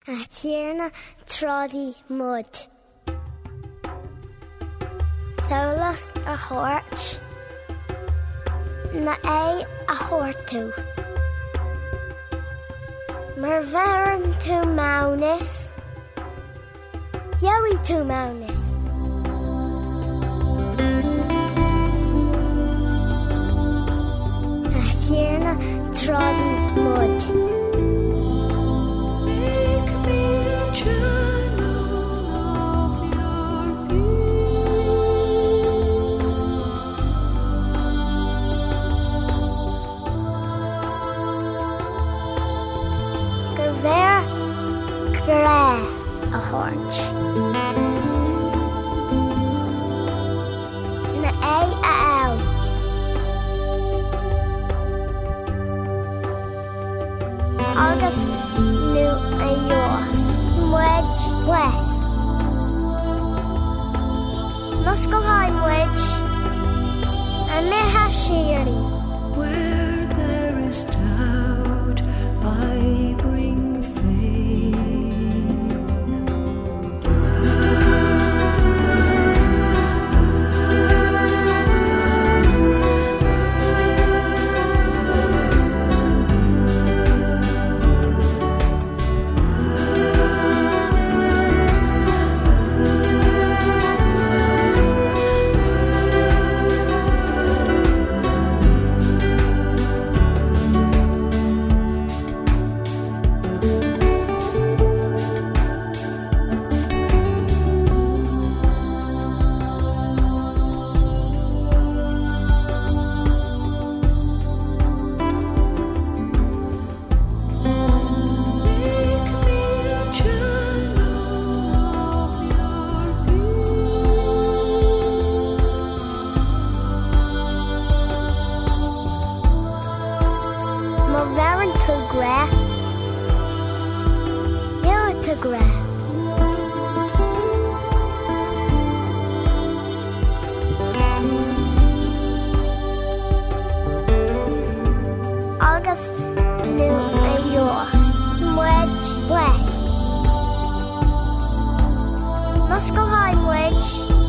A chéarna trádaí mud. Solas a chóirt, na é a chóirtú. Mar bhearan tú máunis, joí tú máunis. A chéarna trádaí mud. A chóirt. Na é a eil. Agus nu a yos. Muid wes. Muscal high muid. A meha shiri. Where there is doubt, I bring faith. Muscal high wedge.